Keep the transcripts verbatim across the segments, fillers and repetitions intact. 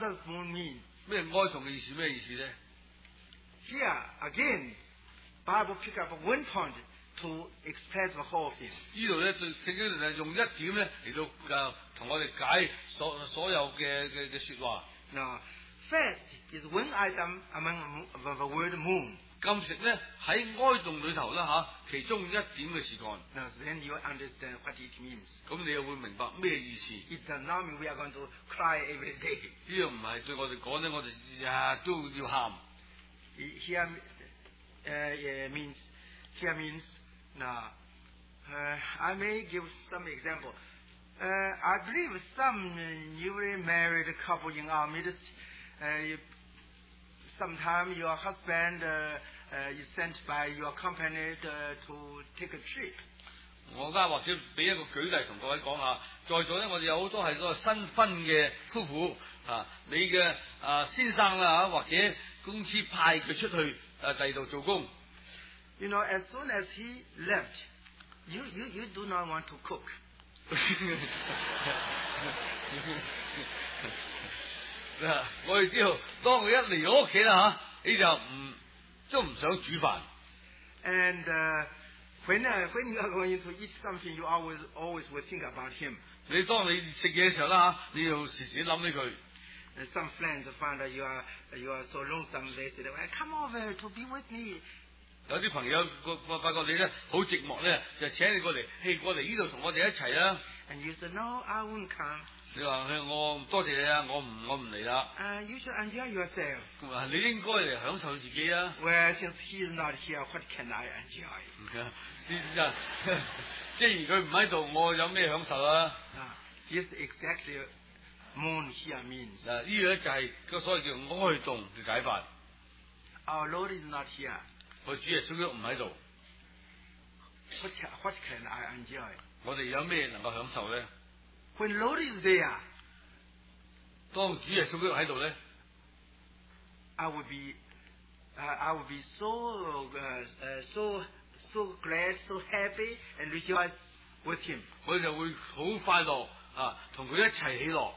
does moon mean? 咩哀慟嘅意思？咩意思咧？ Here again, Bible pick up one point to express the whole thing. 呢度咧，聖經就用一點咧嚟到誒同我哋解所所有嘅嘅嘅説話。 Now, fast is one item among the, the word moon. 禁食咧喺哀慟裏頭啦嚇，其中一點嘅事幹。 Now, then you understand what it means. 咁你又會明白咩意思？ It does not mean we are going to cry every day. 呢樣唔係對我哋講咧，我哋日日都要喊。 Here uh, uh, means here means now. Uh, I may give some example. Uh, I believe some newly married couple in our midst. Uh, Sometimes your husband uh, uh, is sent by your company uh, to take a trip. 我而家或者俾一個舉例同各位講下，在座咧我哋有好多係嗰個新婚嘅夫婦啊，你嘅啊先生啦嚇，或者公司派佢出去啊第二度做工。 You know, as soon as he left, you, you, you do not want to cook. 嗱，我哋知道，當佢一嚟咗屋企啦嚇，你就唔都唔想煮飯。 And uh, when uh, when you are going to eat something, you always always will think about him. 你當你食嘢嘅時候啦嚇，你要時時諗起佢。 And some friends found that you are you are so lonesome. They said, well, "Come over to be with me." 有啲朋友個個發覺你咧好寂寞咧，就請你過嚟，嘿過嚟呢度同我哋一齊啦。 And you said, "No, I won't come." 你話我多謝你啊，我唔我唔嚟啦。 Uh, you should enjoy yourself. 佢話你應該嚟享受自己啊。 Well, since he is not here, what can I enjoy? 先生，既然佢唔喺度，我有咩享受啊？ Uh, this exactly moon here means. 嗱，呢樣咧就係個所謂叫哀慟嘅解法。 Our Lord is not here. 我主耶穌基督唔喺度， What can, what can I enjoy? 我哋有咩能夠享受咧？ When Lord is there, 當主耶穌基督喺度咧， I would be, uh, I would be so, uh, uh, so, so glad, so happy, and rejoice with Him. 我哋就會好快樂啊，同佢一齊喜樂。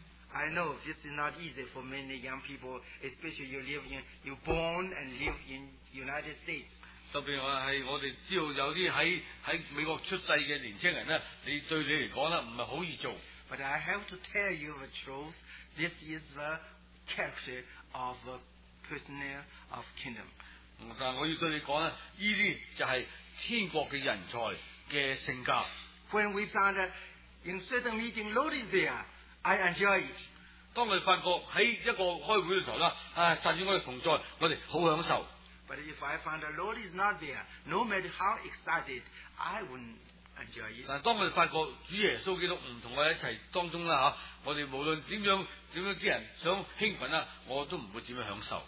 I know this is not easy for many young people, especially you live in, you born and live in United States. 特別係我哋知道有啲喺喺美國出世嘅年青人咧，你對你嚟講咧唔係好易做。 But I have to tell you the truth. This is the character of the prisoner of kingdom. 但係我要對你講咧，呢啲就係天國嘅人才嘅性格。 When we found that in certain meeting, Lord is there, I enjoy it. 當我哋發覺喺一個開會嘅時候啦，啊神與我哋同在，我哋好享受。 But if I found the Lord is not there, no matter how excited, I wouldn't enjoy it. 但係當我哋發覺主耶穌基督唔同我哋一齊當中啦嚇，我哋無論點樣點樣啲人想興奮啦，我都唔會點樣享受。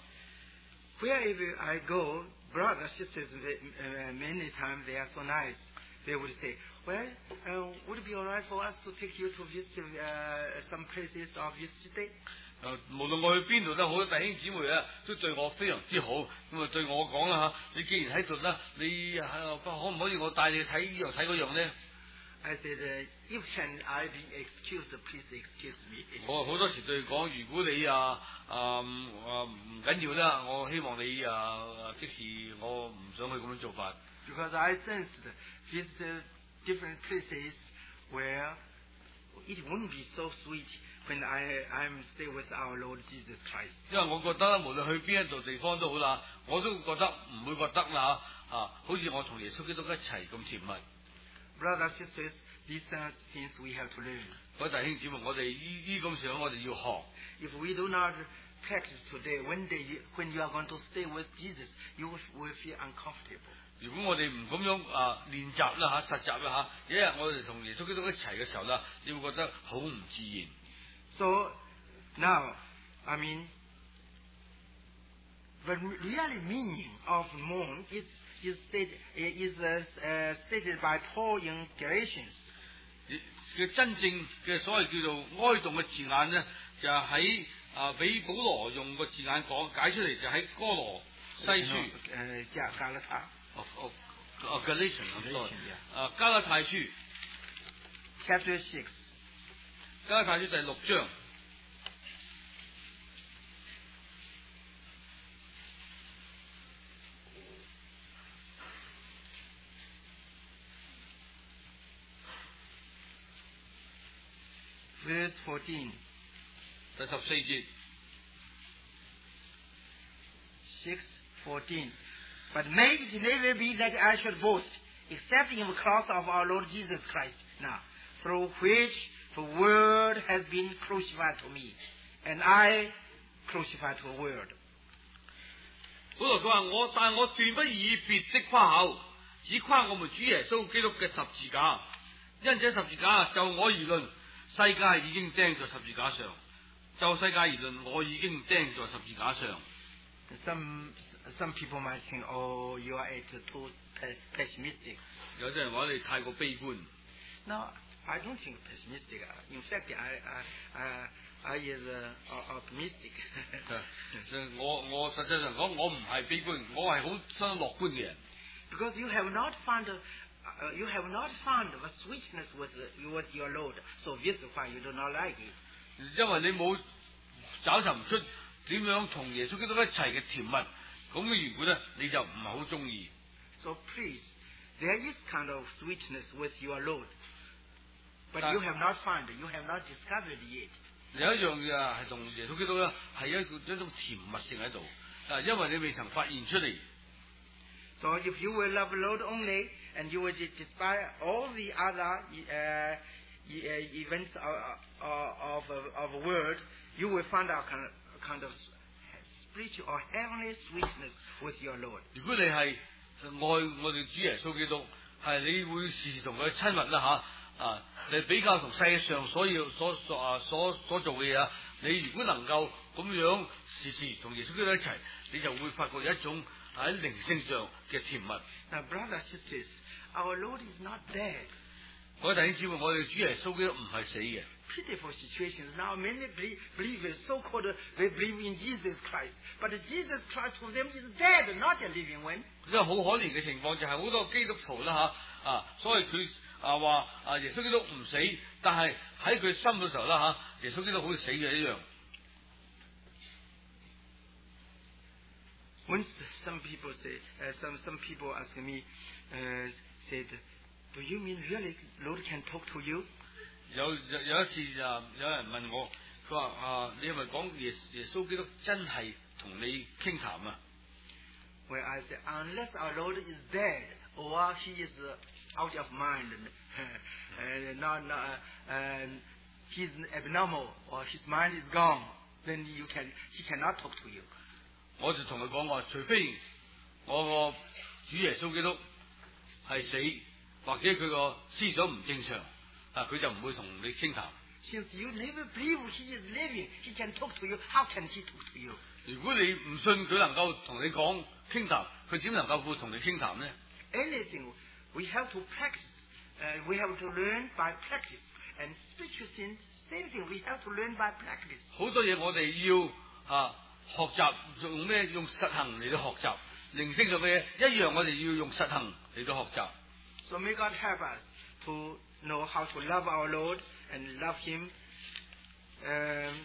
Wherever I go, brothers, sisters, uh, many times they are so nice. They would say, well, uh, would it be all right for us to take you to visit uh, some places of your city? 誒，無論我去邊度都好，弟兄姊妹啊，都對我非常之好。咁啊，對我講啦嚇，你既然喺度啦，你係可唔可以我帶你去睇呢樣睇嗰樣咧？ I said, uh, if can I be excused, please excuse me. 我好多時對佢講，如果你啊啊啊唔緊要啦，我希望你啊即時我唔想去咁樣做法。 Because I sensed visit different places where it wouldn't be so sweet when I I'm stay with our Lord Jesus Christ. 因為我覺得無論去邊一度地方都好啦，我都覺得唔會覺得啦嚇啊，好似我同耶穌基督一齊咁甜蜜。 Brothers and sisters, these are things we have to learn. 各位弟兄姊妹，我哋呢呢咁上，我哋要學。 If we do not practice today, one day you, when you are going to stay with Jesus, you will, will feel uncomfortable. 如果我哋唔咁樣啊練習啦嚇，實習啦嚇，一日我哋同耶穌基督一齊嘅時候啦，你會覺得好唔自然。 So now, I mean, the really meaning of mourn is is stated is uh, uh, stated by Paul in Galatians. 嘅真正嘅所謂叫做哀慟嘅字眼咧，就喺啊俾保羅用個字眼講解出嚟，就喺哥羅西書。 誒，加加拉太。 哦哦哦 Galatians 咁多。 yeah. 啊加拉太書 Chapter six. 加拉太書第六章 fourteen. 第十四節。 six fourteen. But may it never be that I should boast, except in the cross of our Lord Jesus Christ, now, through which the word has been crucified to me, and I crucified to the word. 保羅佢話我，但我斷不以別的誇口，只誇我們主耶穌基督嘅十字架。因這十字架就我而論，世界已經釘在十字架上；就世界而論，我已經釘在十字架上。 Some some people might think, oh, you are too pessimistic. 有啲人話你太過悲觀。 No, I don't think pessimistic. In fact, I I I, I is uh, optimistic. 我我實際上講，我唔係悲觀，我係好相當樂觀嘅人。 Because you have not found uh, you have not found the sweetness with with your Lord, so this is why you do not like it. 因為你冇找尋唔出點樣同耶穌基督一齊嘅甜蜜，咁嘅緣故咧，你就唔係好中意。 So please, there is kind of sweetness with your Lord, but That, you have not found, you have not discovered yet. 有一樣嘢係同耶穌基督咧係一個一種甜蜜性喺度，啊，因為你未曾發現出嚟。 So if you will love the Lord only, and you will despise all the other uh, events of of of the world, you will find out kind of, kind of spiritual or heavenly sweetness with your Lord. 如果你係愛我哋主耶穌基督，係你會時時同佢親密啦吓，啊，你比較同世界上所要所所啊所所做嘅嘢啊，你如果能夠咁樣時時同耶穌基督一齊，你就會發覺有一種喺靈性上嘅甜蜜。 Now, brothers and sisters, our Lord is not dead. 各位弟兄姊妹，我哋主耶穌基督唔係死嘅。 Pitiful situations. Now, many believers, so-called, they believe in Jesus Christ, but Jesus Christ for them is dead, not a living one. 因為好可憐嘅情況就係好多基督徒啦吓啊，所以佢啊話啊耶穌基督唔死，但係喺佢心嘅時候啦吓，耶穌基督好似死嘅一樣。 Once some people say, uh, some some people ask me, uh, said, "Do you mean really Lord can talk to you?" 有有有一次啊，有人問我，佢話啊，你係咪講耶耶穌基督真係同你傾談啊 Well, I say, unless our Lord is dead or he is uh, out of mind, uh, not, not, uh, he's abnormal or his mind is gone, then you can he cannot talk to you. 我就同佢講話，除非我個主耶穌基督係死，或者佢個思想唔正常，啊，佢就唔會同你傾談。 Since you never believe he is living, he can talk to you. How can he talk to you? 如果你唔信佢能夠同你講傾談，佢點能夠會同你傾談呢 Anything we have to practice, uh, we have to learn by practice, and spiritual things, same thing we have to learn by practice. 好多嘢我哋要啊學習用咩？用實行嚟到學習，靈性上嘅嘢一樣，我哋要用實行嚟到學習。 So may God help us to know how to love our Lord and love Him um,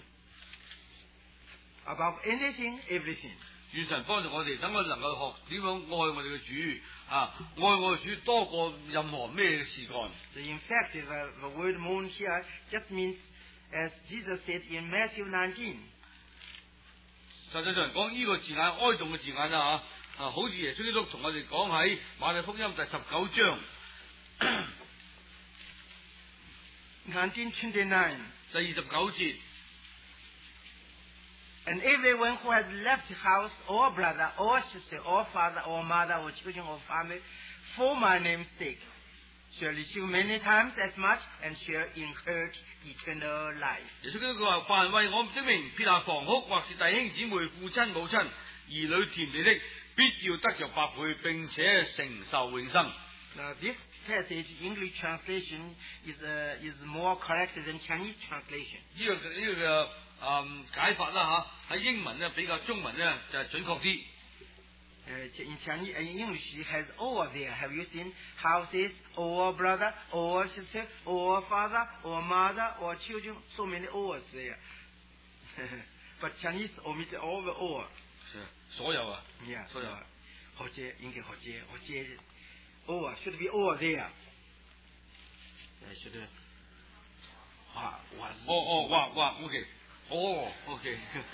above anything, everything. 願神幫助我哋，等我能夠學點樣愛我哋嘅主啊，愛我哋主多過任何咩嘅事幹。 So in fact, the, the word mourn here just means, as Jesus said in Matthew nineteen. 實際上講呢個字眼，哀慟嘅字眼啦嚇，啊，好似耶穌基督同我哋講喺馬太福音第十九章 nineteen twenty-nine. 第二十九節。 And everyone who has left house or brother or sister or father or mother or children or family for my name's sake shall receive many times as much and shall inherit eternal life. 耶穌基督佢話：凡為我的名撇下房屋，或是弟兄姊妹、父親母親、兒女田地的，必要得着百倍，並且承受永生。 Now this passage English translation is uh, is more correct than Chinese translation. 呢、這個呢、這個嗯解法啦嚇，喺英文咧比較中文咧就係、是、準確啲。 Uh, in Chinese, in English, it has or there. Have you seen houses, or brother, or sister, or father, or mother, or children? So many ors there. But Chinese omit all the or. 所有啊 Yeah, 所有。 或者應該或者或者 or should be or there. Uh, should 哇哇！ 哦哦，哇哇 ，OK， 哦 ，OK，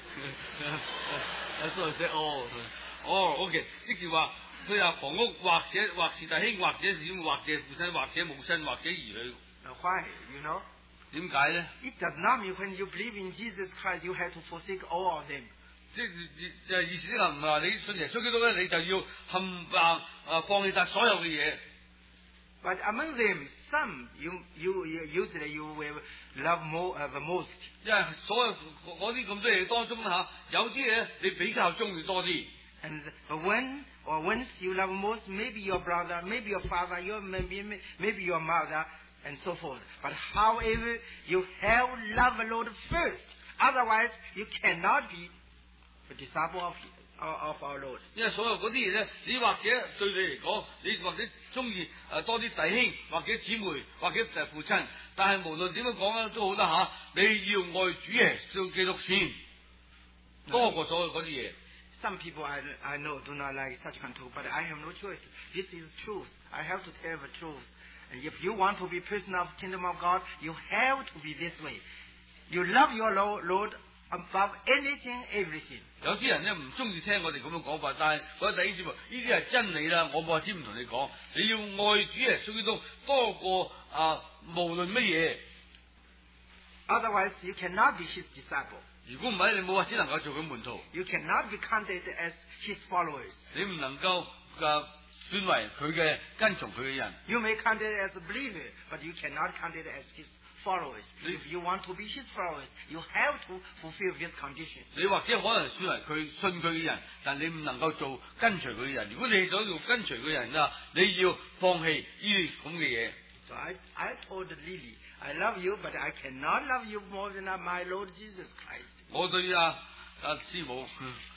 所以說哦，哦 ，OK， 即是話佢話房屋或者或是弟兄，或者是或者父親，或者母親，或者兒女。 Why? You know? 點解咧？ It does not mean when you believe in Jesus Christ, you have to forsake all of them. 即係就係意思啦，唔係話你信耶穌基督咧，你就要冚唪唥啊放棄晒所有嘅嘢。 But among them, some you you, you usually you will love more uh, the most. 因為所有嗰啲咁多嘢當中嚇，有啲嘢你比較中意多啲。 And the one or ones you love most, maybe your brother, maybe your father, your maybe maybe your mother, and so forth. But however, you have love the Lord first. Otherwise, you cannot be a disciple of of our Lord. 因為所有嗰啲嘢咧，你或者對你嚟講，你或者中意誒多啲弟兄，或者姊妹，或者就係父親。但係無論點樣講咧，都好得嚇，你要愛主耶穌基督先，多過所有嗰啲嘢。 Some people I, I know do not like such kind of talk, but I have no choice. This is truth. I have to tell the truth. And if you want to be person of the kingdom of God, you have to be this way. You love your Lord, Lord above anything, everything. 有啲人咧唔中意聽我哋咁樣講法，但係我哋弟兄姊妹，呢啲係真理啦。我冇話先唔同你講，你要愛主耶穌基督多過啊無論乜嘢。 Otherwise, you cannot be his disciple. 如果唔係，你冇話只能夠做佢門徒。 You cannot be counted as his followers. 你唔能夠啊算為佢嘅跟從佢嘅人。 You may count it as a believer, but you cannot count it as his followers. If you want to be his followers, you have to fulfill this condition. 你或者可能算為佢信佢嘅人，但你唔能夠做跟隨佢嘅人。如果你係想做跟隨佢嘅人啊，你要放棄呢啲咁嘅嘢。 So I, I told Lily, I love you, but I cannot love you more than my Lord Jesus Christ. 我對啊啊師母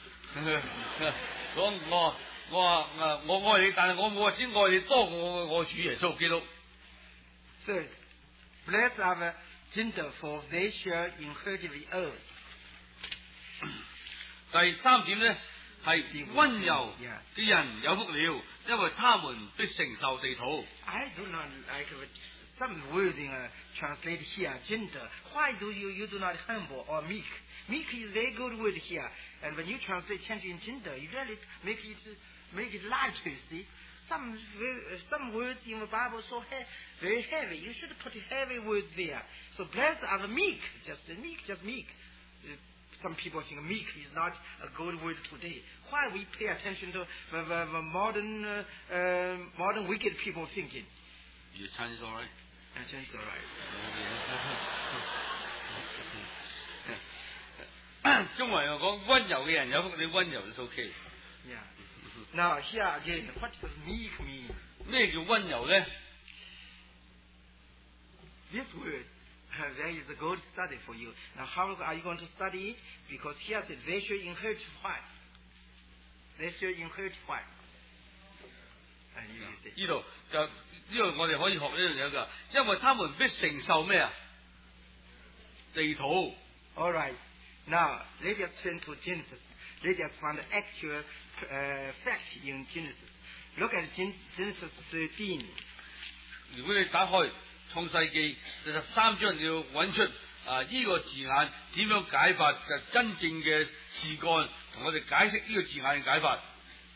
講我我話啊我愛你，但係我冇話只愛你多過我愛主耶穌基督。 Third, blessed are the gentle, for they shall inherit the earth. 第三點咧係溫柔嘅人有福了，因為他們必承受地土。 I do not like some wording uh, translated here, gentle. Why do you you do not humble or meek? Meek is very good word here, and when you translate change in gentle, you really make it make it lighter. See, some some words in the Bible so he, very heavy. You should put heavy words there. So blessed are the meek, just the meek, just meek. Uh, Some people think meek is not a good word today. Why we pay attention to the, the, the modern uh, uh, modern wicked people thinking? Your Chinese all right? Uh, Chinese all right. 中文又講溫柔嘅人有福，你溫柔就 OK。 Yeah. Now here again, what does meek mean? 咩叫溫柔咧 This word, uh, there is a good study for you. Now how are you going to study it? Because here it says they shall inherit what? They shall inherit what? And you say, 呢度就呢度我哋可以學呢樣嘢㗎，因為他們必承受咩啊？地土。 all right. Now let us turn to Genesis. Let us find the actual uh, fact in Genesis. Look at Gen- Genesis thirteen. 如果你打開創世記第十三章，你要揾出啊呢個字眼點樣解法，就真正嘅事幹同我哋解釋呢個字眼嘅解法。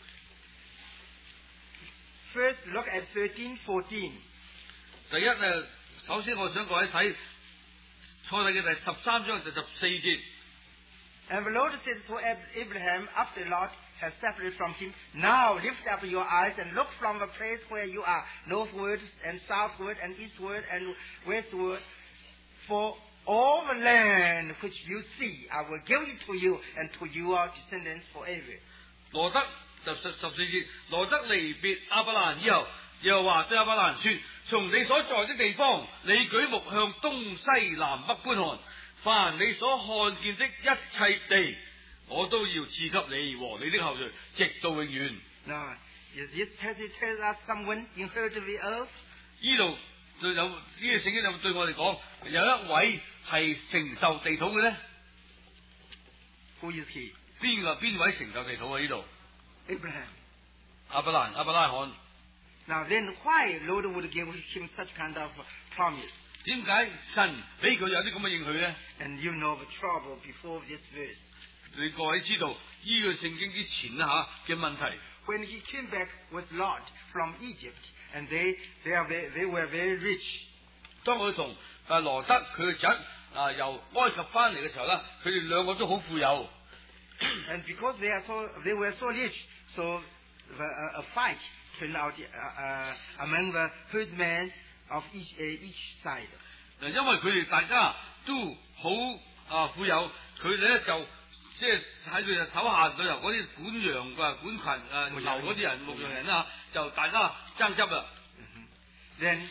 First, look at thirteen fourteen. 第一咧，首先我想各位睇創世記第十三章第十四節。 And the Lord said to Abraham, after Lot has separated from him, now lift up your eyes and look from the place where you are, northward and southward and eastward and westward. For all the land which you see, I will give it to you and to your descendants forever. 羅德就十十四節，羅德離別亞伯蘭以後，耶和華對亞伯蘭說：從你所在的地方，你舉目向東西南北觀看。凡你所看見的一切地，我都要賜給你和你的後裔，直到永遠。 Now, is this passage tells us someone inherited the earth? 呢度就有呢個聖經有對我哋講，有一位係承受地土嘅咧。 Who is he? 邊個邊位承受地土啊？呢度 Abraham. 亞伯蘭亞伯拉罕。 Now then, why Lord would give him such kind of promise? 點解神俾佢有啲咁嘅應許咧？ And you know the trouble before this verse. 你各位知道呢個聖經之前啊嚇嘅問題。 When he came back with Lot from Egypt, and they they are very, they were very rich. 當佢同啊羅德佢嘅侄啊由埃及翻嚟嘅時候咧，佢哋兩個都好富有。 And because they are so they were so rich, so the, uh, a fight turned out uh, uh, among the herdmen of each uh, each side. 嗱，因為佢哋大家都好啊富有，佢哋咧就即係喺佢哋手下裏頭嗰啲管羊啊、管群啊、牛嗰啲人、牧羊人啦，就大家爭執啦。 Mm-hmm. Then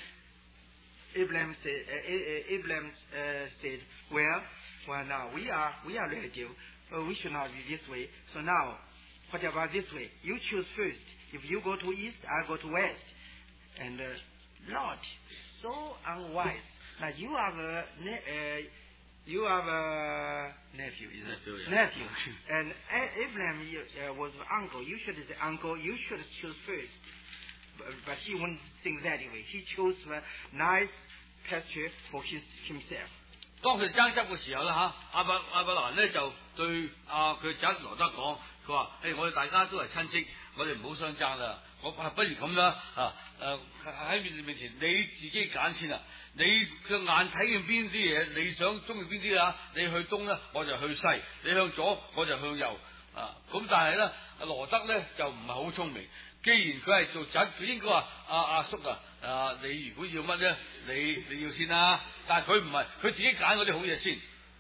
Abraham said, uh, Abraham uh, said, well, well now we are we are relative. Uh, we should not be this way. So now, what about this way? You choose first. If you go to east, I'll go to west. And uh, Lord, so unwise. Now you are the ne- uh, you are the nephew, is it? Nephew, yeah. Nephew. And A- Abraham uh, was the uncle. You should say, uncle, you should choose first. But, but he wouldn't think that way. He chose the nice pasture for his, himself. 當佢爭執嘅時候咧嚇，亞伯亞伯蘭咧就對啊佢侄羅德講，佢話：誒我哋大家都係親戚，我哋唔好相爭啦。我不如咁啦啊誒喺面面前你自己揀先啦。你嘅眼睇見邊啲嘢，你想中意邊啲啊？你去東咧，我就去西；你向左，我就向右。啊咁但係咧，羅德咧就唔係好聰明。既然佢係做侄，佢應該話：阿阿叔啊！啊！你如果要乜咧，你你要先啦、啊。但係佢唔係，佢自己揀嗰啲好嘢先。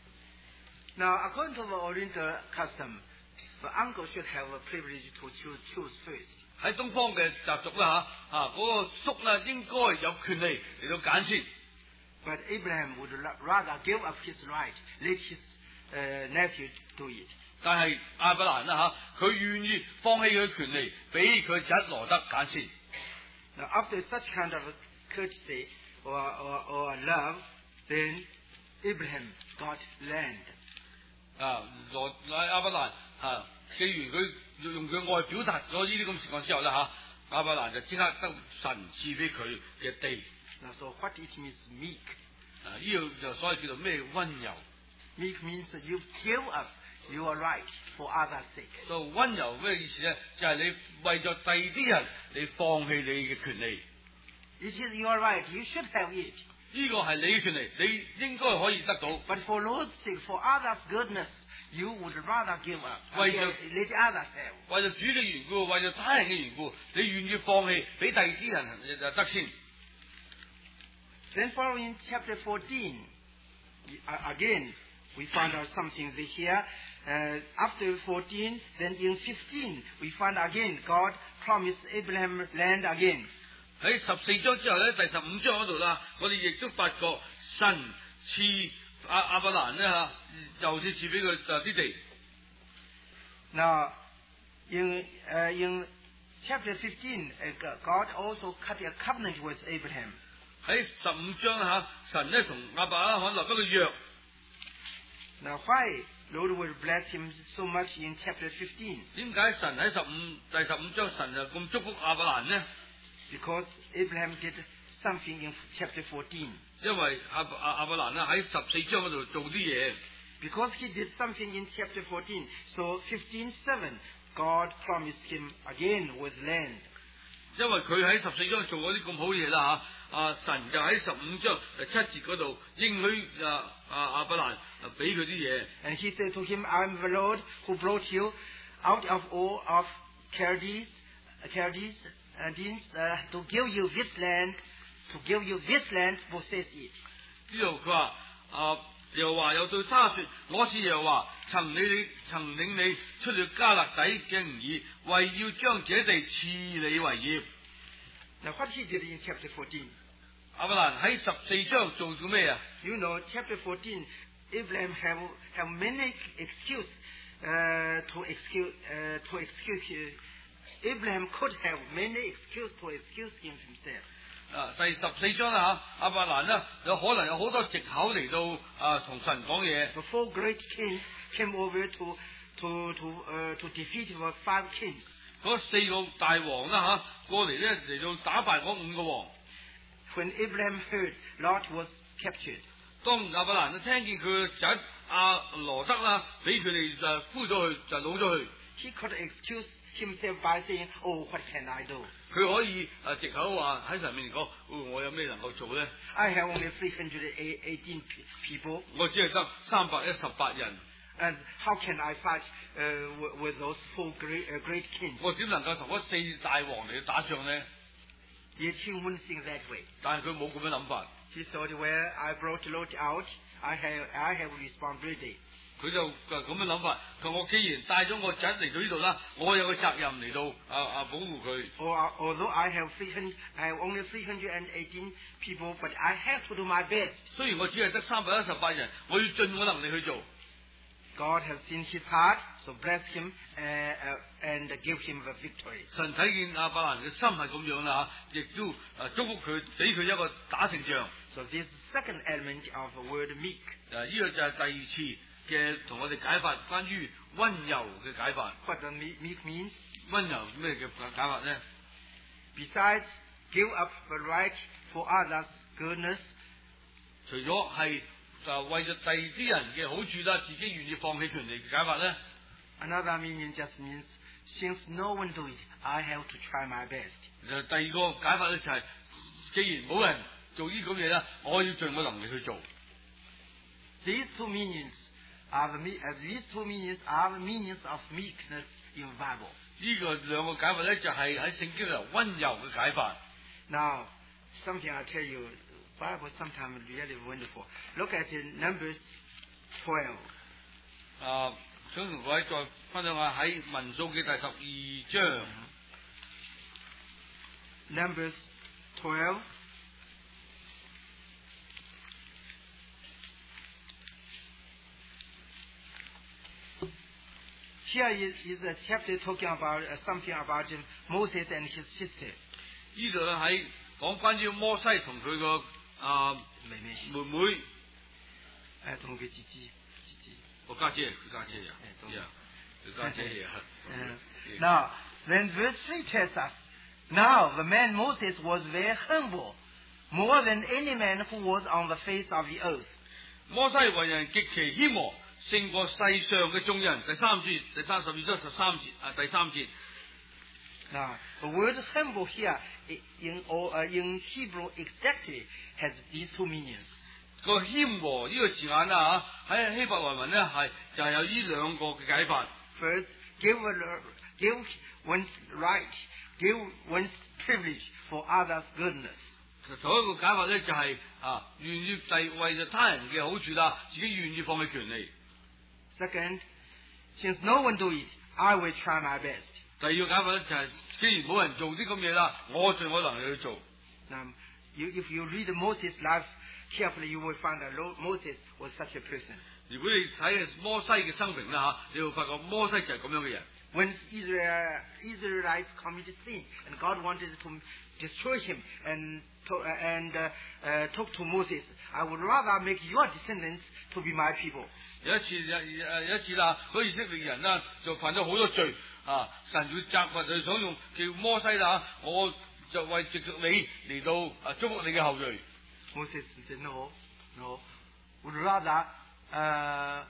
Now, according to the Oriental custom, the uncle should have a privilege to choose, choose first. 喺東方嘅習俗啦嚇，啊嗰、那個叔咧應該有權利嚟到揀先。 But Abraham would rather give up his right, let his uh, nephew do it. 但係亞伯蘭啦嚇，佢願意放棄佢嘅權利，俾佢侄羅德揀先。 Now, after such kind of courtesy or, or, or love, then Abraham got land. 啊，羅亞伯蘭啊，既然佢用佢愛表達咗呢啲咁情況之後咧嚇，亞伯蘭就即刻得神賜俾佢嘅地。 Now, so what it means meek? 啊，呢個就所謂叫做咩温柔。 Meek means that you give up your right for others' sake. 就温柔咩意思咧？就係、是、你為咗第二啲人，你放棄你嘅權利。 It is your right. You should have it. 呢個係你嘅權利，你應該可以得到。 But for Lord's sake, for others' goodness, you would rather give up. 為咗 let others have. 為咗主嘅緣故，為咗他人嘅緣故，你願意放棄，俾第二啲人就得先。 Then following chapter fourteen, again, we find out something here. Uh, after fourteen, then in fifteen, we find again God promised Abraham land again. 喺十四章之後咧，第十五章嗰度啦，我哋亦都發覺神賜亞亞伯蘭咧嚇，就似賜俾佢就啲地。 Now, in uh, in chapter fifteen, uh, God also cut a covenant with Abraham. 喺十五章嚇，神咧同亞伯拉罕立一個約。 Now, why Lord would bless him so much in chapter fifteen? 點解神喺十五第十五章神就咁祝福亞伯蘭呢？ Because Abraham did something in chapter fourteen. 因為亞亞亞伯蘭咧喺十四章嗰度做啲嘢。 Because he did something in chapter fourteen, so fifteen seven, God promised him again with land. 因為佢喺十四章做嗰啲咁好嘢啦嚇，啊神就喺十五章第七節嗰度應許啊啊亞伯蘭俾佢啲嘢。 And he said to him, I am the Lord who brought you out of all of Chaldees, Chaldees, and uh, to give you this land, to give you this land, possess it. 呢度佢話啊耶和華又對他說：我是耶和華，曾領你曾領你出了迦勒底嘅吾爾，為要將這地賜你為業。 Now what he did in chapter fourteen? 亞伯蘭喺十四章做咗咩啊？ You know, chapter fourteen, Abraham have have many excuse uh, to excuse uh, to excuse. Uh, Abraham could have many excuse to excuse him himself. 啊，第十四章啦嚇，亞伯蘭呢有可能有好多藉口嚟到啊同神講嘢。 The four great kings came over to to to uh, to defeat the five kings. 嗰四個大王啦嚇過嚟咧嚟到打敗嗰五個王。 When Abraham heard Lot was captured. 當亞伯蘭聽見佢個仔阿羅德啦，俾佢哋就俘咗去，就攞咗去。 He could excuse himself by saying, "Oh, what can I do? 佢可以誒藉口話喺神面前講，哦，我有咩能夠做咧？ I have only three hundred eighteen people, 我只係得三百一十八人， and how can I fight uh, with, with those four great, uh, great kings?" 我點能夠同嗰四大王嚟打仗咧？ Yet he wouldn't think that way. 但係佢冇咁樣諗法， He thought, "Well, I brought Lot out. I have, I have responsibility." 佢就就咁樣諗法。佢話我既然帶咗我仔嚟到呢度啦，我有個責任嚟到啊啊保護佢。 Or, although I have three hundred, I have only three hundred eighteen people, but I have to do my best. 雖然我只係得三百一十八人，我要盡我能力去做。 God has seen his heart, so bless him uh, uh, and give him the victory. 神睇見亞伯蘭嘅心係咁樣啦嚇，亦都誒祝福佢，俾佢一個打勝仗。 So this second element of the word meek. 誒呢個就係第二次嘅同我哋解法，關於温柔嘅解法。 What the meek meek means? 温柔咩嘅解法咧？ Besides, give up the right for others' goodness, 除咗係誒為咗第二啲人嘅好處啦，自己願意放棄權利嘅解法咧， another meaning just means, since no one do it, I have to try my best. 就第二個解法咧就係、既然冇人做呢咁嘢啦，我要盡我能力去做。 These two meanings are the, me- uh, these two meanings are the meanings of meekness in the Bible. 呢個兩個解法咧就係喺聖經度温柔嘅解法。 Now, something I tell you, Bible sometimes really wonderful. Look at in Numbers twelve. 啊，想同各位再分享下喺民數記第十二章。 Numbers twelve. Here is, is a chapter talking about uh, something about um, Moses and his sister. 呢度咧喺講關於摩西同佢個啊妹妹， 誒同佢姐姐，姐姐， 我家姐，佢家姐啊，呀，佢家姐呀。 Now, then verse three tells us, now the man Moses was very humble, more than any man who was on the face of the earth. 摩西為人極其謙和，勝過世上嘅眾人。第三節，第三十二章十三節啊，第三節。 Now, the word humble here in, or, uh, in Hebrew exactly has these two meanings. 個謙和呢個字眼啦嚇，喺希伯來文咧係就係有呢兩個嘅解法。 First, give, a, give one's right, give one's privilege for others' goodness. 頭一個解法咧就係、是、啊，願意就為咗他人嘅好處啦，自己願意放棄權利。 Second, since no one do it, I will try my best. 第二個解法咧就係、是，既然冇人做啲咁嘢啦，我盡我能力去做。 Now, you, if you read Moses' life carefully, you will find that Moses was such a person. 如果你睇摩西嘅生平啦嚇，你會發覺摩西就係咁樣嘅人。 When Israel, Israelites committed sin and God wanted to destroy him and to, uh, and uh, uh, talk to Moses, I would rather make your descendants to be my people. 有一次有誒有一次啦，嗰以色列人啦就犯咗好多罪啊，神會責罰佢，想用叫摩西啦，我就為藉著你嚟到啊祝福你嘅後裔。 Moses said, no, no, would rather uh,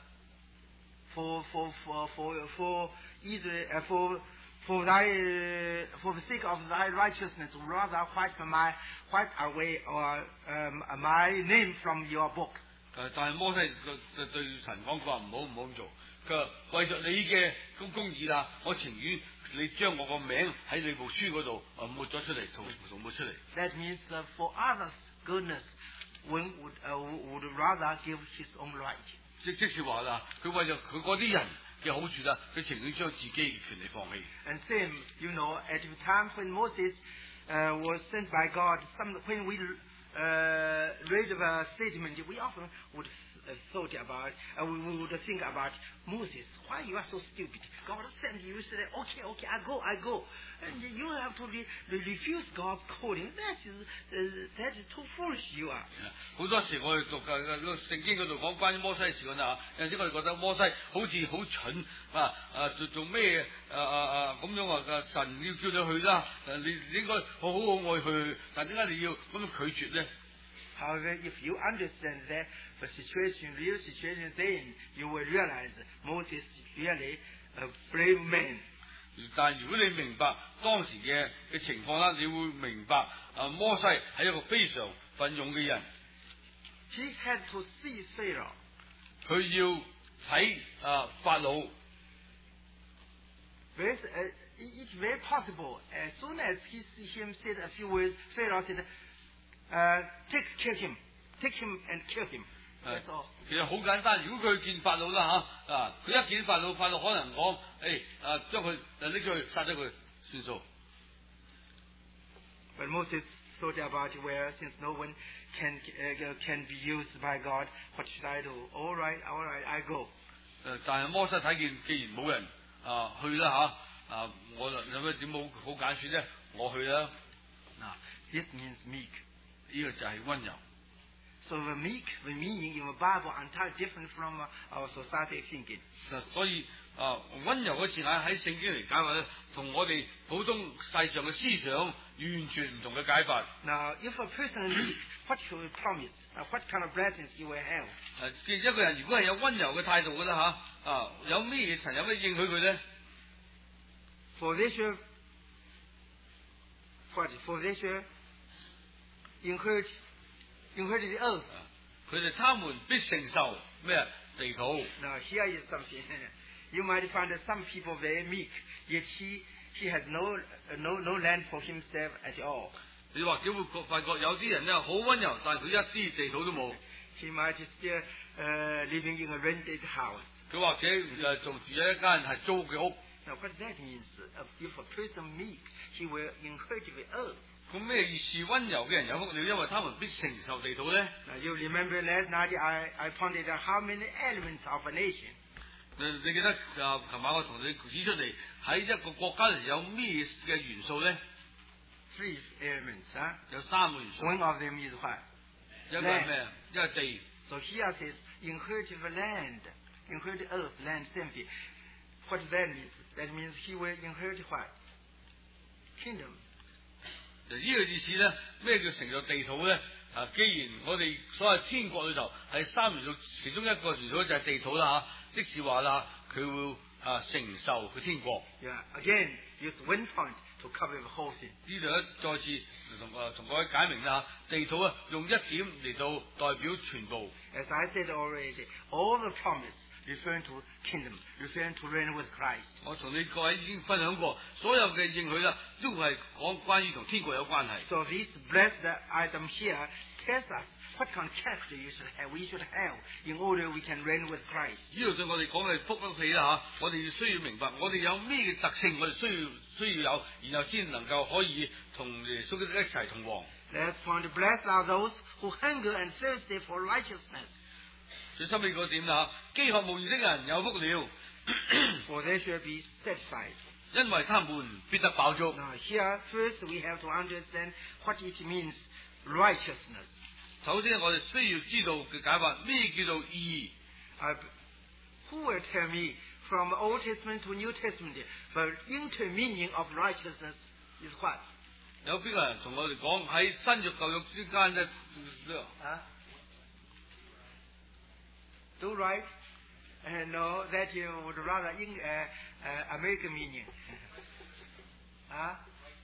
for for for for for Israel uh, for for thy uh, for the sake of thy righteousness, would rather wipe my wipe away or um, my name from your book. 誒，但係摩西對對神講，佢話唔好唔好咁做。佢話為咗你嘅公公義啦，我情願你將我個名喺你部書嗰度誒抹咗出嚟，同同抹出嚟。 That means uh, for others' goodness, one would uh, would rather give his own right. 即即是話啦，佢為咗佢嗰啲人嘅好處啦，佢情願將自己嘅權利放棄。 And same, you know, at the time when Moses uh, was sent by God, some when we uh, read the statement, we often would uh, thought about, uh, we would think about Moses. Why you are so stupid? God sent you, you say, okay, okay, I go, I go, and you have to re- re- refuse God's calling. That is uh, that is too foolish you are. 好多時我哋讀嘅嘅聖經嗰度講關於摩西嘅事嗰陣啊，有陣時我哋覺得摩西好似好蠢啊啊做做咩啊啊啊咁樣話嘅神要叫你去啦，你應該好好好愛去，但點解你要咁樣拒絕咧？ However, if you understand that the situation, real situation, then you will realize Moses is really a brave man. 但如果你明白當時嘅嘅情況啦，你會明白啊摩西係一個非常奮勇嘅人。 He had to see Pharaoh. 佢要睇啊法老。 Very, uh, it's very possible. As soon as he see him said a few words, Pharaoh said, uh, "Take, kill him, take him and kill him." That's all. 其實好簡單，如果佢見法老啦嚇啊，佢一見法老，法老可能講：誒啊，將佢拎出去殺咗佢算數。 But Moses thought about, well, since no one can uh, can be used by God, what should I do? All right, all right, I go. 誒，但係摩西睇見，既然冇人啊去啦嚇啊，我有咩點好好揀選咧？我去啦。 Now, this means meek. 呢個就係溫柔。 So the meek, the meaning in the Bible, entirely different from uh, our society thinking. 所以啊，溫柔嘅字眼喺聖經嚟解話咧，同我哋普通世上嘅思想完全唔同嘅解法。 Now, if a person is meek, what he will promise? Uh, what kind of blessings he will have? 誒，既然一個人如果係有溫柔嘅態度嘅啦嚇，啊，有咩嘢神有咩應許佢咧 For they shall, what? For they shall inherit, inherit the earth. 佢哋他們必承受咩地土。 Now, here is something. You might find that some people very meek, yet he he has no uh, no no land for himself at all. 你或者會發覺有啲人咧好溫柔，但係佢一啲地土都冇。 He might still uh, living in a rented house. 佢或者誒做住喺一間係租嘅屋。 Now, what that means? Uh, if a person meek, he will inherit the earth. 咁咩意思？溫柔嘅人有福了，因為他們必承受地土咧。 Now, you remember last night I I pointed out how many elements of a nation. 你記得啊？琴晚我同你指出嚟喺一個國家嚟有咩嘅元素咧 Three elements, huh? 有三個元素。 One of them is what? 一個係咩？一個係地。 So here says, inherit the land, inherit the earth, land, same thing. What does that mean? That means he will inherit what? Kingdom. 就呢個意思咧，咩叫承受地土咧？啊，既然我哋所謂天國裏頭係三元素，其中一個元素就係地土啦嚇，即是話啦，佢會啊承受個天國。 Yeah. Again, use one point to cover the whole thing. 呢度咧再次同啊同各位解明啦嚇，地土啊用一點嚟到代表全部。 As I said already, all the promise referring to kingdom, referring to reign with Christ. 我同你各位已經分享過，所有嘅應許啦，都係講關於同天國有關係。 So this blessed item here tells us what kind of character you should have, we should have in order we can reign with Christ. 呢度對我哋講嘅福音氣啦嚇，我哋需要明白我哋有咩嘅特性，我哋需要需要有，然後先能夠可以同耶穌一齊同王。 Last point, blessed are those who hunger and thirsty for righteousness. 最深呢個點啦嚇，飢渴慕義的人有福了， For they shall be satisfied. 因為他們必得飽足。 Now here, first we have to understand what it means, righteousness. 首先我哋需要知道嘅解法，咩叫做義？ Uh, who will tell me from Old Testament to New Testament, the intermeaning of righteousness is what? 有邊個人同我哋講喺新約舊約之間嘅？ Huh? Do right? Uh, no, that you would rather in uh, uh, American meaning. Huh?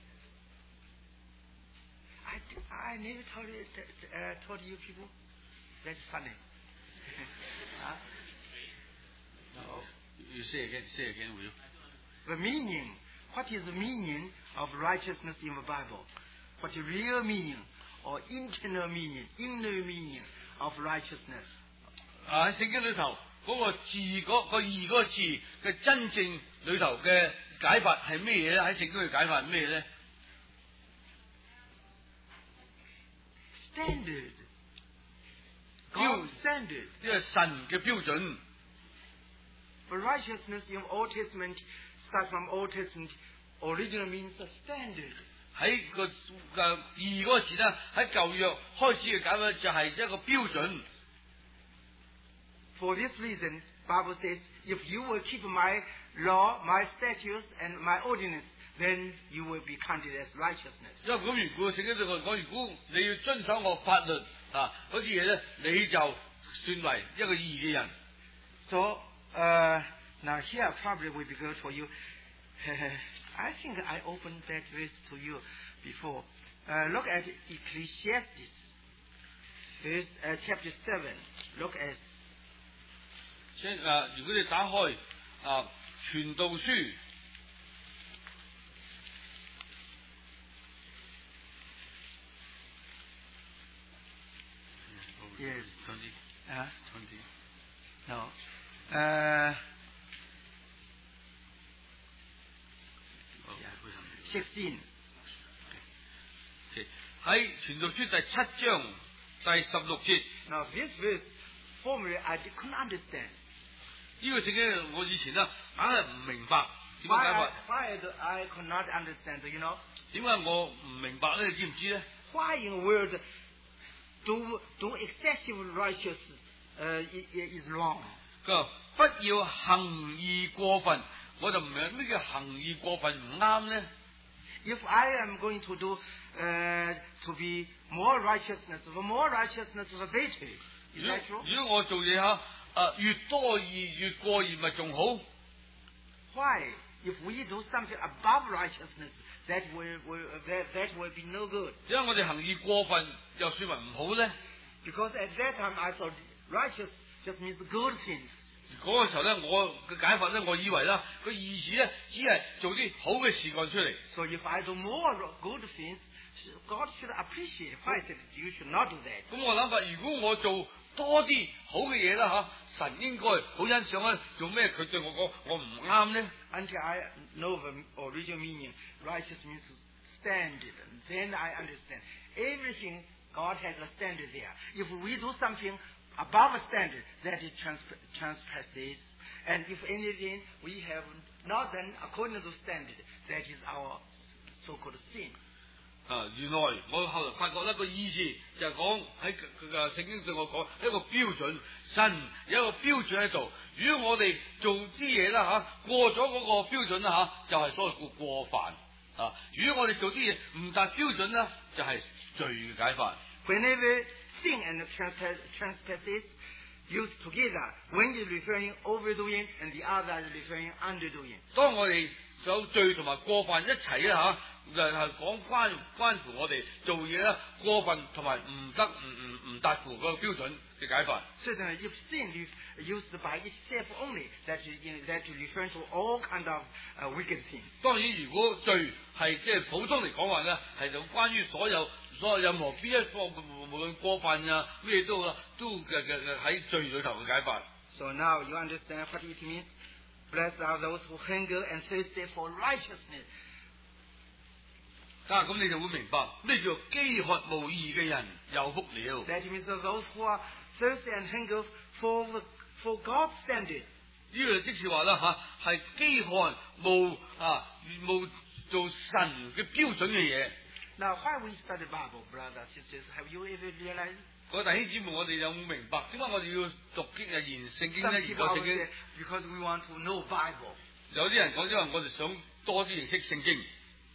I, I never told, it, uh, told you people. That's funny. Huh? No. You say again, say again, will you? The meaning. What is the meaning of righteousness in the Bible? What the real meaning or internal meaning, inner meaning of righteousness? 啊喺聖經裏頭嗰個字嗰個義嗰個字嘅真正裏頭嘅解法係咩嘢咧？喺聖經嘅解法係咩咧 ？Standard. God's standard. 呢個神嘅標準。 For righteousness in Old Testament, start from Old Testament, original means a standard. 喺個嘅義嗰個字咧，喺舊約開始嘅解法就係一個標準。 For this reason, Bible says, if you will keep my law, my statutes, and my ordinance, then you will be counted as righteousness. 因為咁緣故，聖經對我哋講，如果你要遵守我法律、 啊，嗰啲嘢咧，你就算為一個義嘅人。 So uh, now here probably will be good for you. I think I opened that verse to you before. Uh, look at Ecclesiastes, verse, uh, chapter seven. Look at. 即係誒，如果你打開啊傳道書。 Yes. twenty. Uh, twenty. no. Uh, sixteen. 喺傳道書第七章第十六節。 Now this verse formally I couldn't understand. 呢個聖經我以前咧硬係唔明白點解 Why 法。 I, why I could not understand, you know? 點解我唔明白咧？你知唔知咧？ Why in the world do do excessive righteous uh, is, is wrong? 佢話不要行義過分，我就唔明咩叫行義過分唔啱咧。 If I am going to do uh, to be more righteousness, the more righteousness the better. Is that true? 如果我做嘢嚇，啊越多義越過義咪仲好。 Why? If we do something above righteousness, that will, will that, that will be no good. 因為我哋行義過分又算為唔好咧。 Because at that time I thought righteous just means good things. 嗰個時候咧，我嘅解法咧，我以為啦，個意思咧，只係做啲好嘅事幹出嚟。 So if I do more good things, God should appreciate. Why said you should not do that? 咁我諗法，如果我做多啲好嘅嘢啦嚇，神應該好欣賞啊！做咩佢對我講我唔啱咧？ Until I know the original meaning, righteous means standard. Then I understand. Everything God has a standard there. If we do something above a standard, that is trans- transpasses. And if anything we have not done according to standard, that is our so-called sin. 啊，原來我後來發覺咧個意思就係講喺佢嘅聖經對我講一個標準，神有一個標準喺度。如果我哋做啲嘢啦嚇，過咗嗰個標準啦嚇，就係、是、所謂叫過犯啊。如果我哋做啲嘢唔達標準咧，就係、是、罪嘅解法。 Whenever sin and transpass- transpasses used together, one is referring overdoing and the other is referring underdoing. 當我哋有罪同埋過犯一齊啦嚇，就係講關關乎我哋做嘢咧過分同埋唔得唔唔唔達乎個標準嘅解法。 Certainly, if sin is used by itself only, that is, that is referring to all kind of uh, wicked things. 當然，如果罪係即係普通嚟講話咧，係就關於所有所有任何邊一方，無論過分啊咩都好啦，都嘅嘅嘅喺罪裏頭嘅解法。 So now you understand what it means. Blessed are those who hunger and thirsty for righteousness. 啊，咁你就會明白咩叫飢渴慕義嘅人有福了。 That means that those who are thirsty and hunger for the, for God's standard. 呢個即是話啦嚇，係飢渴慕啊慕做神嘅標準嘅嘢。 Now, why we study Bible, brothers and sisters? Have you ever realized? 各位弟兄姊妹，我哋有冇明白點解我哋要讀經啊研聖經 Some 咧？研 people 究 always 聖經 say, because we want to know Bible. 有啲人講，因為我哋想多啲認識聖經。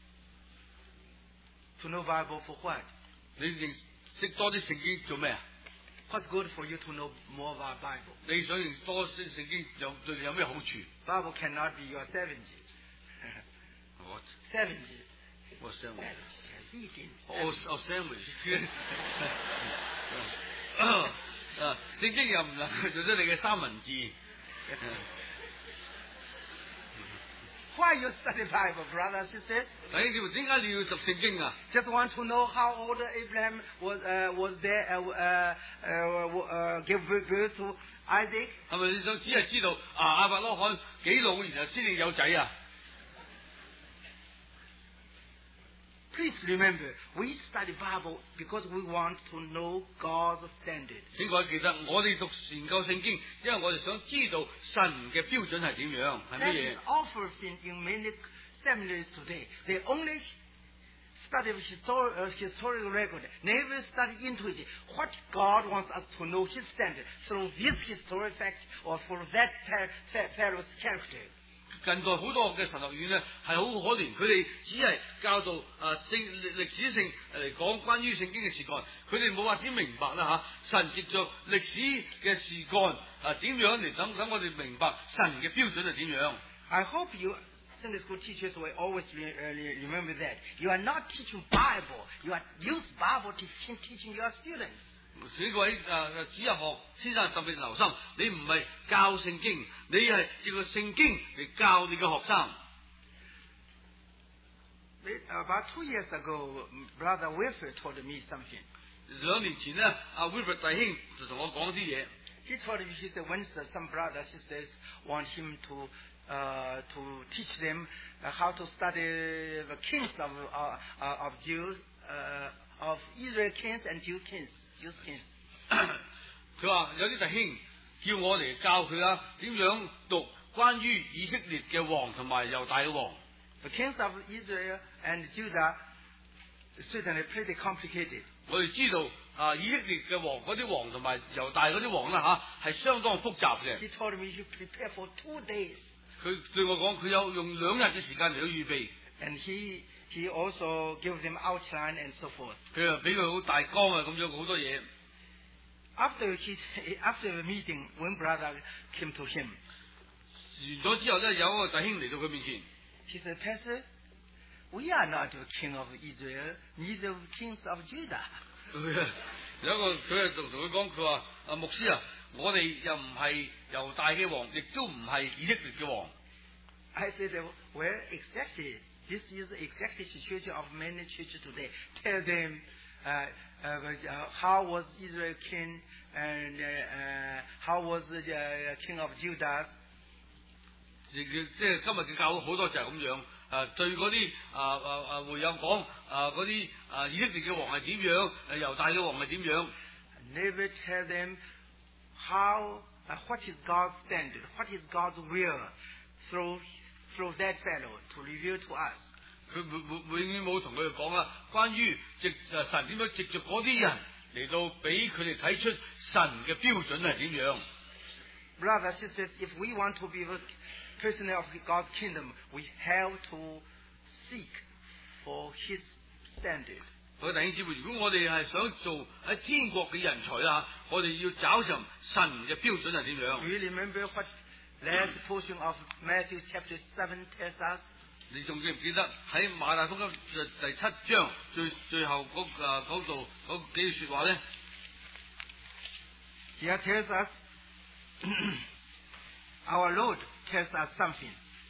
To know Bible for what? 你認識多啲聖經做咩啊？ What's good for you to know more about Bible? 你想認多啲聖經有對你有咩好處？ Bible cannot be your seventy. 我 seventy. 我 sandwich， Eating. 我我 sandwich。啊，聖經又唔能夠做出你嘅三文治。 Why you study Bible, brothers and sisters? 弟兄姊妹，點解你要讀聖經啊？ Just want to know how old Abraham was uh, was there uh, uh, uh, uh, give birth to Isaac? 係咪你想只係知道啊亞伯拉罕幾老，然後先至有仔啊？ Please remember, we study Bible because we want to know God's standard. 請各位記得，我哋讀研究聖經，因為我哋想知道神嘅標準係點樣，係 That 乜 is 嘢。 often seen in many seminaries today. They only study histor- uh, historical record, never study into it. What God wants us to know His standard through this historical fact or for that Pharaoh's character. 代好多嘅神學院咧係好可憐，佢哋只係教導啊聖歷史性嚟講關於聖經嘅事幹，佢哋冇話點明白啦嚇。神藉着歷史嘅事幹啊點樣嚟等等我哋明白神嘅標準係點樣。 I hope you Sunday school teachers will always re- uh, remember that. You are not teaching Bible. You are use Bible teaching teaching your students. 呢位誒主日學先生特別留心，你唔係教聖經，你係借個聖經嚟教你嘅學生。 About two years ago, Brother Wilford told me something. 兩年前呢，阿 Wilford 弟兄就同我講啲嘢。 He told me, he said, when some brothers sisters want him to uh, to teach them uh, how to study the kings of uh, uh, of Jews, uh, of Israel kings and Jew kings, Jews kings. 佢話有啲弟兄叫我嚟教佢啊，點樣讀關於以色列嘅王同埋猶大嘅王。 The kings of Israel and Judah certainly pretty complicated. 我哋知道啊，以色列嘅王嗰啲王同埋猶大嗰啲王啦嚇，係相當複雜嘅。 He told me you prepare for two days. 佢對我講，佢有用兩日嘅時間嚟到預備。 And he he also gave them outline and so forth. 佢又俾佢好大綱啊，咁樣好多嘢。 After he after the meeting, one brother came to him. 完咗之後咧，有一個弟兄嚟到佢面前。 He said, Pastor, we are not the king of Israel, neither the kings of Judah. 有一個佢就同佢講，佢話：啊牧師啊，我哋又唔係猶大嘅王，亦都唔係以色列嘅王。 I said, well, exactly. This is the exact situation of many churches today. Tell them uh, uh, how was Israel king and uh, uh, how was the uh, king of Judah. 即係今日嘅教會好多就係咁樣，啊對嗰啲啊啊啊會友講啊嗰啲啊以色列嘅王係點樣，誒猶大嘅王係點樣。 Never tell them how uh, what is God's standard, what is God's will through through that fellow to reveal to us. 佢永永遠冇同佢哋講啦，關於藉誒神點樣藉著嗰啲人嚟到俾佢哋睇出神嘅標準係點樣。 Brothers and sisters, if we want to be the person of God's kingdom, we have to seek for His standard. 各位弟兄姊妹，如果我哋係想做喺天國嘅人才啊，我哋要找尋神嘅標準係點樣 Do you remember what last portion of Matthew chapter seven tells us? 你仲記唔記得喺馬太福音第七章最最後嗰啊嗰度嗰幾句說話咧 Here tells us our Lord tells us something.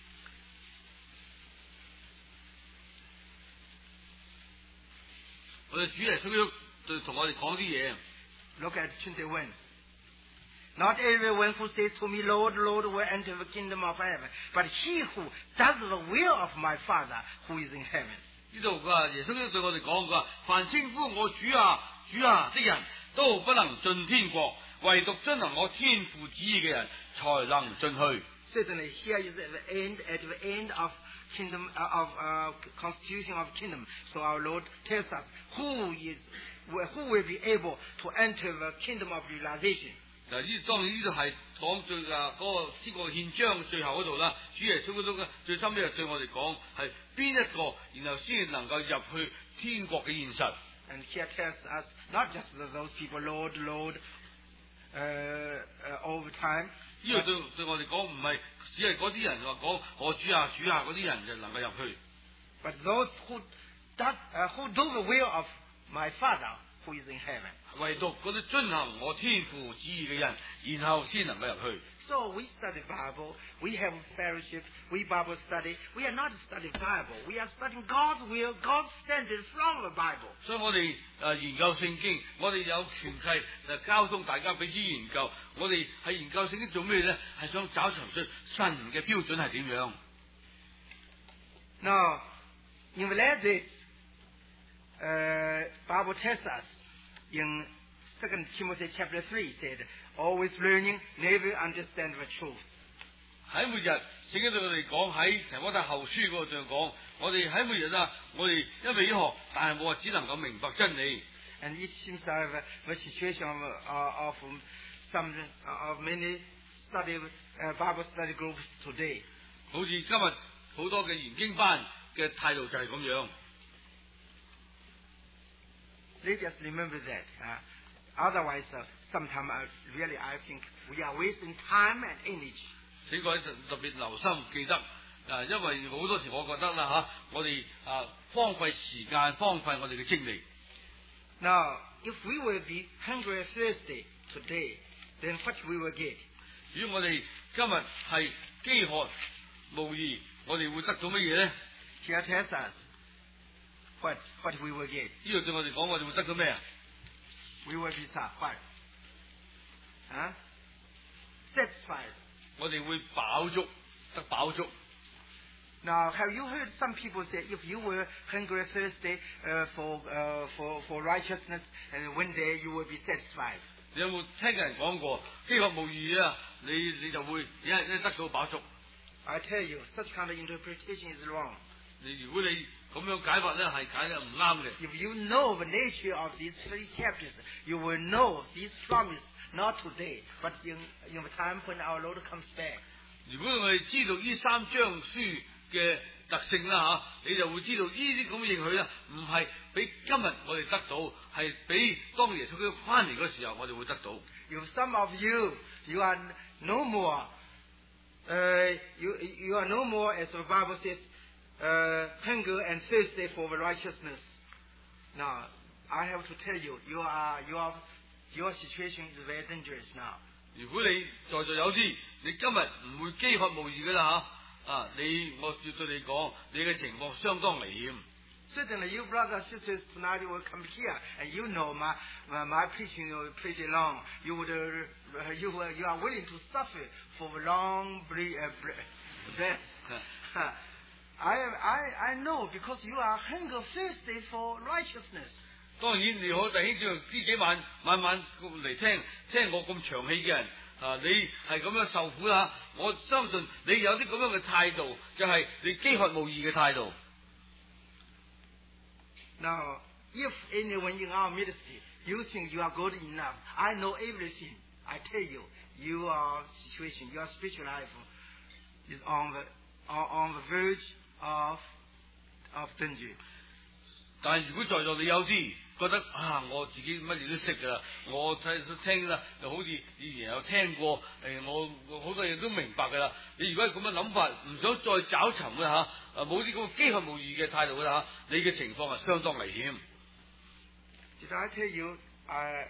我哋主耶穌基督對同我哋講啲嘢。 Look at twenty-one. Not everyone who says to me, Lord, Lord, will enter the kingdom of heaven, but he who does the will of my Father who is in heaven. 呢度啊，耶穌基督對我哋講，佢話：凡稱呼我主啊主啊的人，都不能進天國，唯獨遵行我天父旨意嘅人，才能進去。 Certainly, here is at the end, at the end of kingdom uh, of uh, constitution of kingdom. So our Lord tells us who is who will be able to enter the kingdom of realization. 嗱，呢當然呢度係講最啊嗰個天國憲章最後嗰度啦。主耶穌基督最深咧對我哋講係邊一個，然後先能夠入去天國嘅現實。 And here tells us not just those people, Lord, Lord, uh, uh, all the time. 呢度對對我哋講唔係只係嗰啲人話講我主啊主啊嗰啲人就能夠入去。 But those who that, uh, who do the will of my Father who is in heaven. 唯獨嗰啲遵行我天父旨意嘅人，然後先能夠入去。 So we study Bible, we have fellowship, we Bible study. We are not studying Bible. We are studying God's will, God's standard from the Bible. 所以我哋誒研究聖經，我哋有權勢就交通大家彼此研究。我哋係研究聖經做咩咧？係想找尋出神嘅標準係點樣。 Now, in the last days, uh, Bible tells us in Second Timothy chapter three said, always learning, never understand the truth. 喺每日聖經對我哋講，喺提摩太後書嗰度就講，我哋喺每日啊，我哋一味學，但係我只能夠明白真理。 And it seems like the situation of, uh, of some uh, of many study uh, Bible study groups today. 好似今日好多嘅研經班嘅態度就係咁樣。 Let's just remember that. Uh, otherwise, uh, sometimes uh, really I think we are wasting time and energy. 請各位特別留心記得，啊，因為好多時我覺得啦嚇，我哋啊荒廢時間，荒廢我哋嘅精力。 Now, if we will be hungry thirsty today, then what we will get? 如果我哋今日係飢渴無疑，我哋會得到乜嘢咧 Here tells us what what we will get. 呢度對我哋講，我哋會得到咩啊 We will be satisfied. Huh? Satisfied. 我哋會飽足，得飽足。 Now, have you heard some people say, if you were hungry thirsty uh, for, uh, for for righteousness, and one day you will be satisfied? 你有冇聽人講過飢渴無疑啊？你你就會一一得到飽足。 I tell you, such kind of interpretation is wrong. 你如果你咁樣解法咧，係解得唔啱嘅。 If you know the nature of these three chapters, you will know these promises not today, but in, in the time when our Lord comes back. 如果我哋知道呢三章書嘅特性啦嚇，你就會知道呢啲咁嘅應許啦，唔係俾今日我哋得到，係俾當耶穌基督翻嚟嗰時候，我哋會得到。 If some of you, you are no more, uh, you you are no more, as the Bible says, uh, hunger and thirsty for the righteousness. Now, I have to tell you, you are your your situation is very dangerous now. 如果你在座有啲，你今日唔會飢渴無疑噶啦嚇，啊你我要對你講，你嘅情況相當危險。 Certainly, you brothers and sisters tonight will come here, and you know my my, my preaching is pretty long. You would uh, you uh, you are willing to suffer for a long breath. Uh, breath. I I I know because you are hunger thirsty for righteousness. 當然你好弟兄姊妹，呢幾晚晚晚嚟聽聽我咁長氣嘅人，啊你係咁樣受苦啦，我相信你有啲咁樣嘅態度，就係、是、你飢渴無疑嘅態度。 Now, if anyone in our ministry, you think you are good enough, I know everything. I tell you, your situation, your spiritual life is on the on, on the verge of of danger. 但係如果在座你有啲覺得啊，我自己乜嘢都識㗎啦，我睇聽啦，就好似以前有聽過，誒我我好多嘢都明白㗎啦。你如果係咁嘅諗法，唔想再找尋嘅嚇，啊冇啲咁嘅飢渴無疑嘅態度㗎啦嚇，你嘅情況係相當危險。 Did I tell you I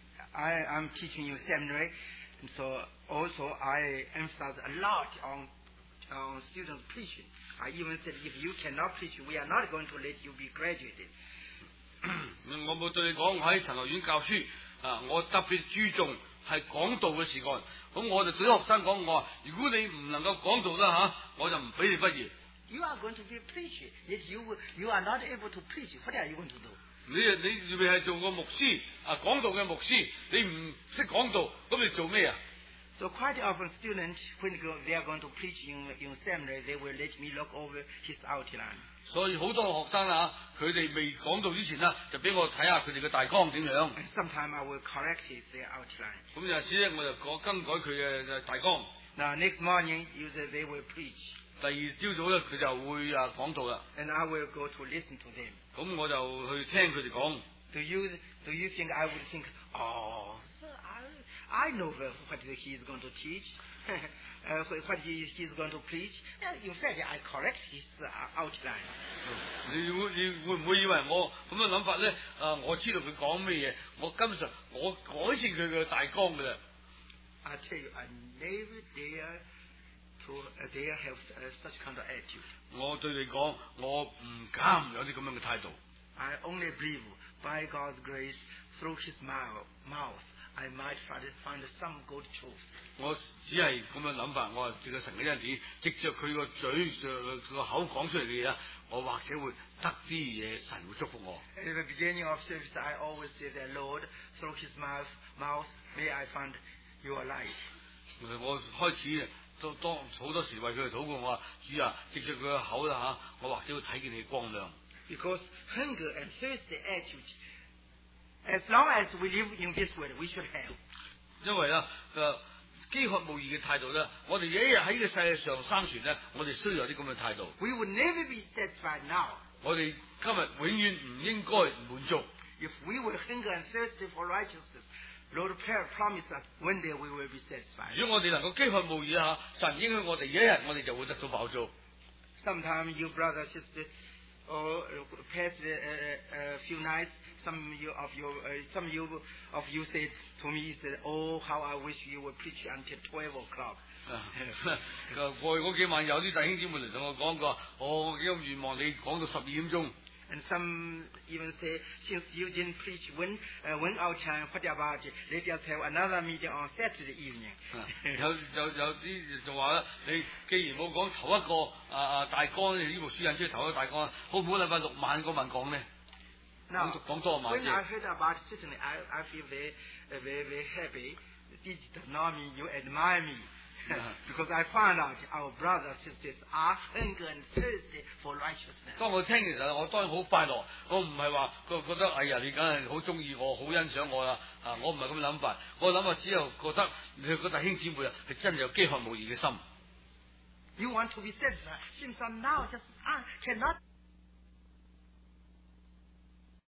I am teaching you seminary, and so also I emphasize a lot on on students preaching. I even said if you cannot preach, we are not going to let you be graduated. 我冇對你講，我喺神學院教書啊，我特別注重係講道嘅事幹。咁我就對啲學生講，我話如果你唔能夠講道啦嚇，我就唔俾你畢業。 You are going to be a preacher, yet you you are not able to preach. What are you going to do? 你你預備係做個牧師啊，講道嘅牧師，你唔識講道，咁你做咩啊？ So quite often students, when they are going to preach in, in seminary, they will let me look over his outline. 所以好多學生啊，佢哋未講道之前啦，就俾我睇下佢哋嘅大綱點樣。 And sometimes I will correct his their outline. 咁有陣時咧，我就改更改佢嘅大綱。 Now next morning, usually they will preach. 第二朝早咧，佢就會啊講道啦。 And I will go to listen to them. 咁我就去聽佢哋講。 Do you do you think I would think, oh, I I know what he is going to teach, uh, what he he is going to preach? In fact, I correct his outline. 你會你會唔會以為我咁嘅諗法咧？啊，我知道佢講咩嘢，我根本上我改善佢嘅大綱㗎啦。 I tell you, I never dare to uh, dare have uh, such kind of attitude. 我對你講，我唔敢有啲咁樣嘅態度。 I only believe by God's grace through His mouth, mouth I might find find some good truth. 我只係咁樣諗法，我係藉個神嘅恩典，藉着佢個嘴個口講出嚟嘅嘢，我或者會得啲嘢，神會祝福我。 At the beginning of service, I always say that Lord, through His mouth, mouth may I find Your light. 我開始都當好多時為佢哋禱告，我話主啊，藉着佢嘅口啦嚇，我或者會睇見你嘅光亮。 Because hunger and thirsty attitude, as long as we live in this world, we should have. 因為啦，誒飢渴慕義嘅態度咧，我哋一日喺呢個世界上生存咧，我哋需要有啲咁嘅態度。 We will never be satisfied now. 我哋今日永遠唔應該滿足。 If we will hunger and thirsty for righteousness, Lord promised us one day we will be satisfied. 如果我哋能夠飢渴慕義啊，神應許我哋一日我哋就會得到飽足。 Sometimes you brother sister, or past a uh, uh, few nights, some you of you, uh, some you of you said to me, said, "Oh, how I wish you would preach until twelve o'clock." 過去嗰幾晚有啲弟兄姊妹嚟同我講過，哦，我幾咁願望你講到十二點鐘。 And some even say, since you didn't preach one uh, one hour time, what about it? Let us have another meeting on Saturday evening. 有有有啲就話啦，你既然冇講頭一個啊啊大綱，你呢部書引出頭一個大綱，好唔好禮拜六晚嗰晚講呢？ Now, 講多晚 when 啫。 I heard about it, certainly I I feel very uh, very very happy. It does not mean you admire me. Because I found out our brothers and sisters are hungry and thirsty for righteousness. 當我聽其實我當然好快樂，我唔係話覺覺得哎呀你梗係好中意我，好欣賞我啦啊！我唔係咁諗法，我諗法只有覺得你個弟兄姊妹啊係真係有飢渴慕義嘅心。 You want to be satisfied. Seems now just I cannot.